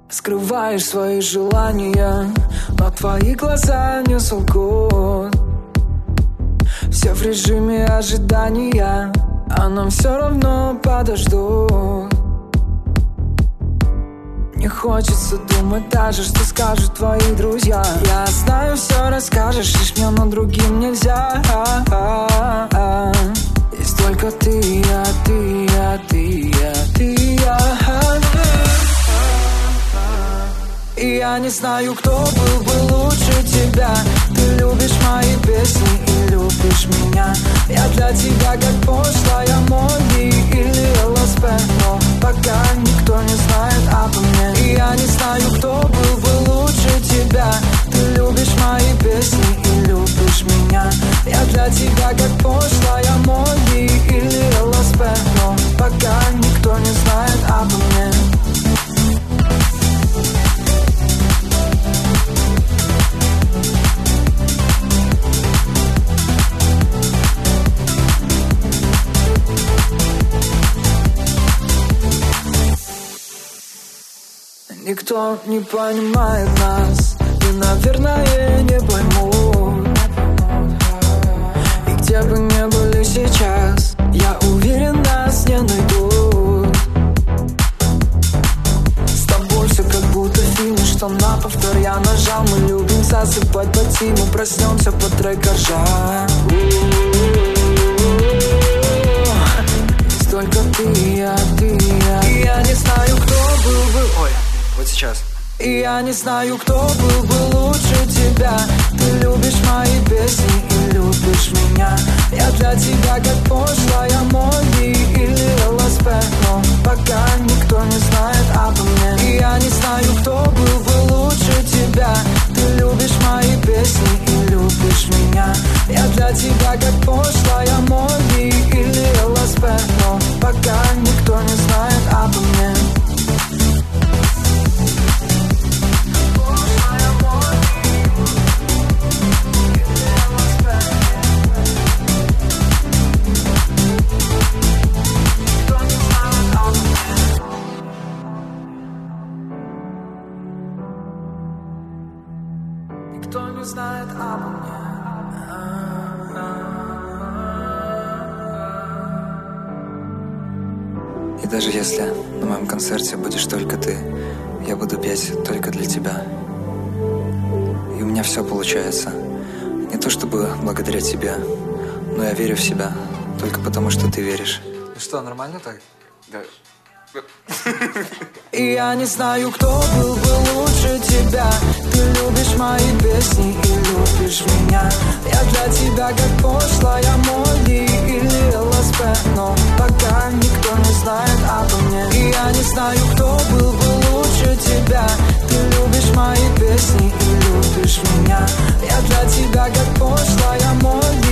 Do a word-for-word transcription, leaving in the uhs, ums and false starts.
Скрываешь свои желания, но твои глаза не солгут. Все в режиме ожидания, а нам все равно подождут. Не хочется думать даже, что скажут твои друзья. Я знаю, все расскажешь, лишь мне, но другим нельзя. Есть только ты, я, ты, я, ты, я, ты, я. И я не знаю, кто был бы лучше тебя. Ты любишь мои песни и любишь меня. Я для тебя как пошлая Молли или эл эс пи, но пока никто не знает обо мне. И я не знаю, кто был бы лучше тебя. Ты любишь мои песни и любишь меня. Я для тебя как пошлая Молли или эл эс пи, но пока никто не знает обо мне. Никто не понимает нас, и, наверное, не поймут. И где бы ни были сейчас, я уверен, нас не найдут. С тобой все как будто фильм, что на повтор я нажал. Мы любим засыпать по тиму, проснемся под трек ржа. Есть только ты, я, ты, я. И я не знаю, кто был бы... Ой. Вот сейчас. И я не знаю, кто был бы лучше тебя. Ты любишь мои песни и любишь меня. Я для тебя как пошлая Молли или эл эс пи, но пока никто не знает обо мне. И я не знаю, кто был бы лучше тебя. Ты любишь мои песни и любишь меня. Я для тебя как пошлая Молли или эл эс пи, но пока никто не знает обо мне. Никто не знает обо мне. И даже если на моем концерте будешь только ты, я буду петь только для тебя. И у меня все получается. Не то чтобы благодаря тебе, но я верю в себя только потому, что ты веришь. Ну что, нормально так? Да. И я не знаю, кто был бы лучше тебя. Ты любишь мои песни и любишь меня. Я для тебя как пошлая Молли или эл эс пи, но пока никто не знает обо мне. И я не знаю, кто был бы лучше тебя. Ты любишь мои песни и любишь меня. Я для тебя как пошлая Молли